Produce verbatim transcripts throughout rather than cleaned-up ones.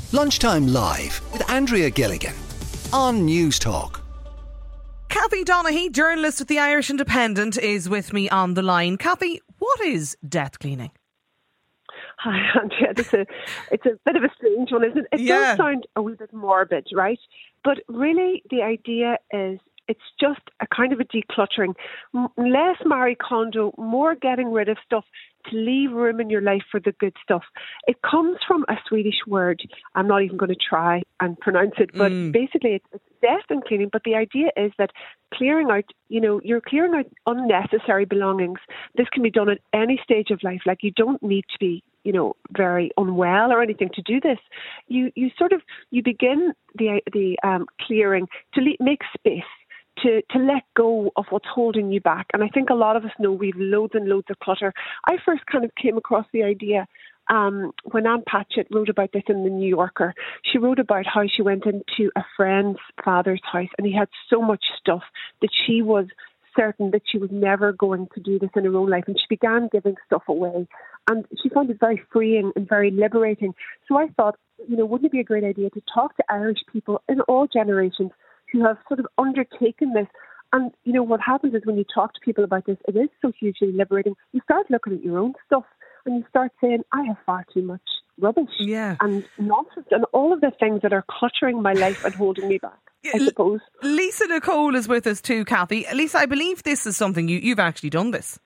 Lunchtime Live with Andrea Gilligan on News Talk. Kathy Donaghy, journalist with the Irish Independent, is with me on the line. Kathy, what is death cleaning? Hi, Andrea. It's a, it's a bit of a strange one, isn't it? It yeah. does sound a wee bit morbid, right? But really, the idea is it's just a kind of a decluttering. Less Marie Kondo, more getting rid of stuff to leave room in your life for the good stuff. It comes from a Swedish word. I'm not even going to try and pronounce it, but mm. basically it's, it's death and cleaning. But the idea is that clearing out, you know, you're clearing out unnecessary belongings. This can be done at any stage of life. Like, you don't need to be, you know, very unwell or anything to do this. You you sort of, you begin the the um, clearing to le- make space. To, to let go of what's holding you back. And I think a lot of us know we've loads and loads of clutter. I first kind of came across the idea um, when Ann Patchett wrote about this in The New Yorker. She wrote about how she went into a friend's father's house and he had so much stuff that she was certain that she was never going to do this in her own life. And she began giving stuff away. And she found it very freeing and very liberating. So I thought, you know, wouldn't it be a great idea to talk to Irish people in all generations who have sort of undertaken this. And, you know, what happens is when you talk to people about this, it is so hugely liberating. You start looking at your own stuff and you start saying, I have far too much rubbish yeah. and nonsense and all of the things that are cluttering my life and holding me back, I suppose. Lisa Nicole is with us too, Kathy. Lisa, I believe this is something you, you've actually done this.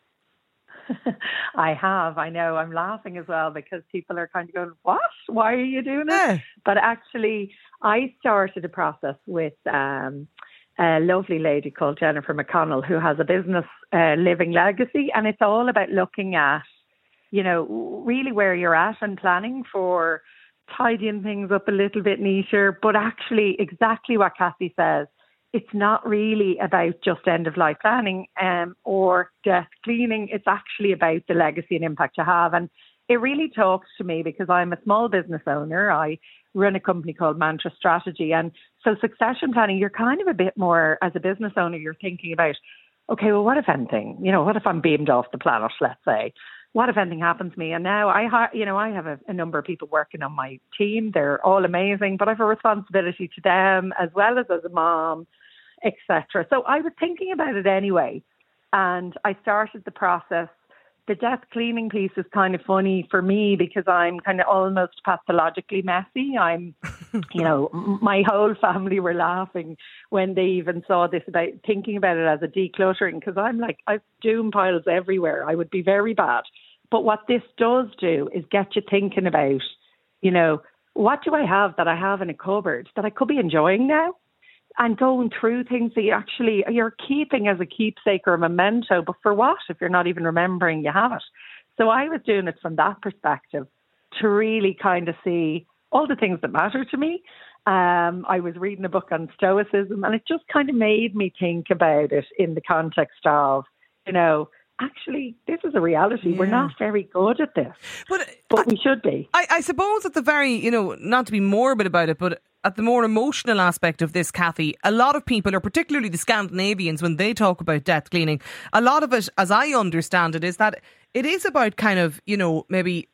I have, I know. I'm laughing as well because people are kind of going, what? Why are you doing it? Yeah. But actually, I started a process with um, a lovely lady called Jennifer McConnell who has a business, uh, Living Legacy, and it's all about looking at, you know, really where you're at and planning for tidying things up a little bit neater, but actually exactly what Kathy says. It's not really about just end-of-life planning um, or death cleaning. It's actually about the legacy and impact you have. And it really talks to me because I'm a small business owner. I run a company called Mantra Strategy. And so succession planning, you're kind of a bit more, as a business owner, you're thinking about, okay, well, what if anything? You know, what if I'm beamed off the planet, let's say? What if anything happens to me? And now I, you know, I have a, a number of people working on my team. They're all amazing, but I have a responsibility to them as well as as a mom, et cetera. So I was thinking about it anyway, and I started the process. The death cleaning piece is kind of funny for me because I'm kind of almost pathologically messy. I'm, you know, my whole family were laughing when they even saw this about thinking about it as a decluttering because I'm like, I've doom piles everywhere. I would be very bad. But what this does do is get you thinking about, you know, what do I have that I have in a cupboard that I could be enjoying now? And going through things that you actually, you're keeping as a keepsake or a memento, but for what if you're not even remembering you have it? So I was doing it from that perspective to really kind of see all the things that matter to me. Um, I was reading a book on Stoicism and it just kind of made me think about it in the context of, you know, actually, this is a reality. Yeah. We're not very good at this, but, but I, we should be. I, I suppose at the very, you know, not to be morbid about it, but at the more emotional aspect of this, Kathy, a lot of people, or particularly the Scandinavians, when they talk about death cleaning, a lot of it, as I understand it, is that it is about kind of, you know, maybe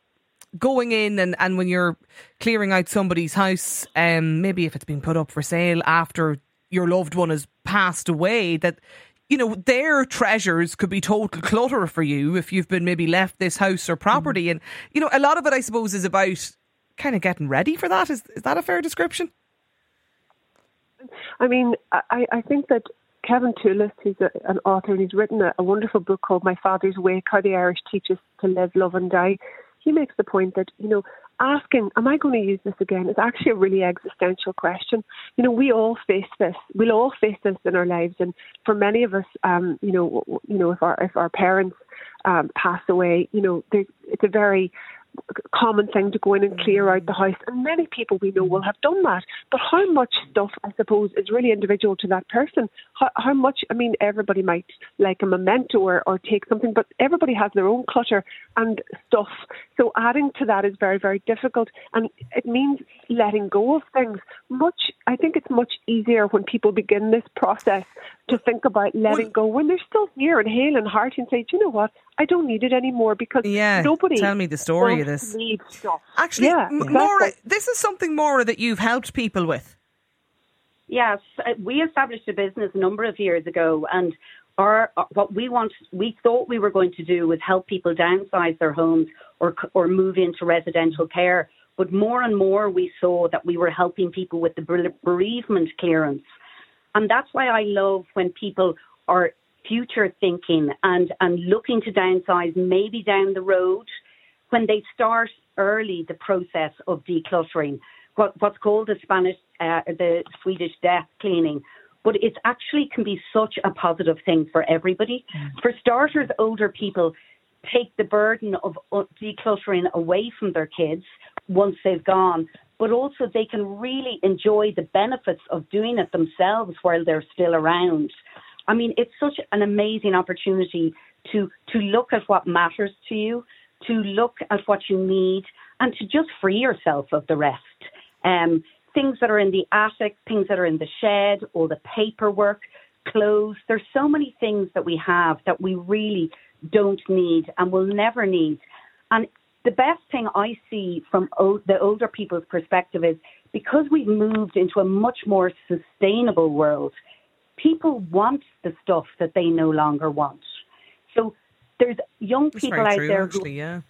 going in and, and when you're clearing out somebody's house, um, maybe if it's been put up for sale after your loved one has passed away, that, you know, their treasures could be total clutter for you if you've been maybe left this house or property. Mm. And, you know, a lot of it, I suppose, is about kind of getting ready for that. Is is that a fair description? I mean, I, I think that Kevin Toulis, who's a, an author, and he's written a, a wonderful book called My Father's Wake, How the Irish Teach Us to Live, Love and Die. He makes the point that, you know, asking, am I going to use this again, is actually a really existential question. You know, we all face this. We'll all face this in our lives. And for many of us, um, you know, you know, if our if our parents um, pass away, you know, it's a very common thing to go in and clear out the house, and many people we know will have done that. But how much stuff, I suppose, is really individual to that person? How, how much, I mean, everybody might like a memento or, or take something, but everybody has their own clutter and stuff. So adding to that is very, very difficult, and it means letting go of things. Much, I think it's much easier when people begin this process to think about letting well, go when they're still here and hale and hearty and say, do you know what? I don't need it anymore because yeah, nobody tell me the story of this. Need stuff. Actually, yeah, M- exactly. Maura, this is something, Maura, that you've helped people with. Yes, we established a business a number of years ago, and our what we want, we thought we were going to do was help people downsize their homes or or move into residential care. But more and more, we saw that we were helping people with the bereavement clearance. And that's why I love when people are future thinking and, and looking to downsize maybe down the road, when they start early the process of decluttering, what, what's called the Spanish, uh, the Swedish death cleaning. But it actually can be such a positive thing for everybody. Mm. For starters, older people take the burden of decluttering away from their kids once they've gone, but also they can really enjoy the benefits of doing it themselves while they're still around. I mean, it's such an amazing opportunity to, to look at what matters to you, to look at what you need, and to just free yourself of the rest. Um, things that are in the attic, things that are in the shed, all the paperwork, clothes. There's so many things that we have that we really don't need and will never need. And the best thing I see from o- the older people's perspective is because we've moved into a much more sustainable world, people want the stuff that they no longer want. So there's young That's people very out true, there actually, who yeah.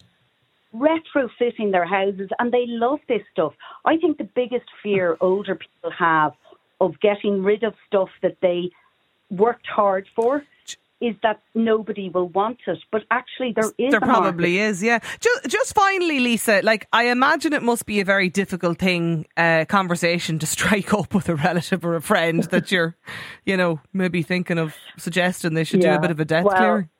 retrofitting their houses and they love this stuff. I think the biggest fear older people have of getting rid of stuff that they worked hard for is that nobody will want it. But actually there is There a probably market. is, yeah. Just, just finally, Lisa, like, I imagine it must be a very difficult thing, uh, conversation to strike up with a relative or a friend that you're, you know, maybe thinking of suggesting they should yeah. do a bit of a death well, clearing.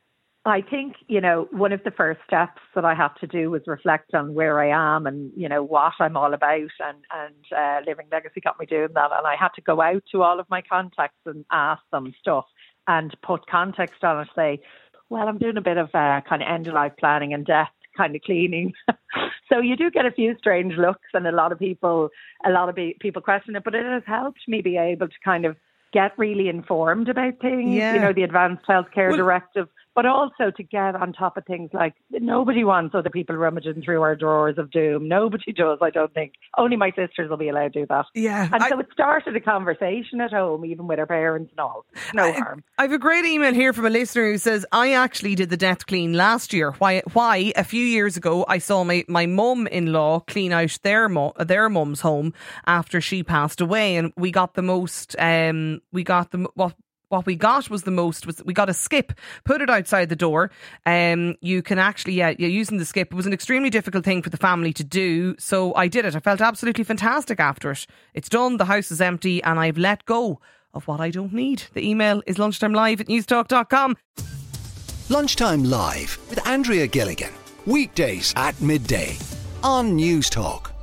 I think, you know, one of the first steps that I have to do was reflect on where I am and, you know, what I'm all about. And, and uh, Living Legacy got me doing that. And I had to go out to all of my contacts and ask them stuff and put context on it, say, well, I'm doing a bit of uh, kind of end-of-life planning and death kind of cleaning. So you do get a few strange looks and a lot of people, a lot of be- people question it, but it has helped me be able to kind of get really informed about things, Yeah. you know, the Advanced Healthcare Well, Directive, but also to get on top of things like nobody wants other people rummaging through our drawers of doom. Nobody does, I don't think. Only my sisters will be allowed to do that. Yeah. And I, so it started a conversation at home, even with our parents and all. No I, harm. I have a great email here from a listener who says, I actually did the death clean last year. Why, why a few years ago, I saw my, my mum-in-law clean out their, mo- their mum's home after she passed away. And we got the most, um, we got the, what, What we got was the most, was we got a skip, put it outside the door. Um, you can actually, yeah, you're using the skip. It was an extremely difficult thing for the family to do. So I did it. I felt absolutely fantastic after it. It's done. The house is empty and I've let go of what I don't need. The email is lunchtimelive at newstalk dot com. Lunchtime Live with Andrea Gilligan. Weekdays at midday on Newstalk.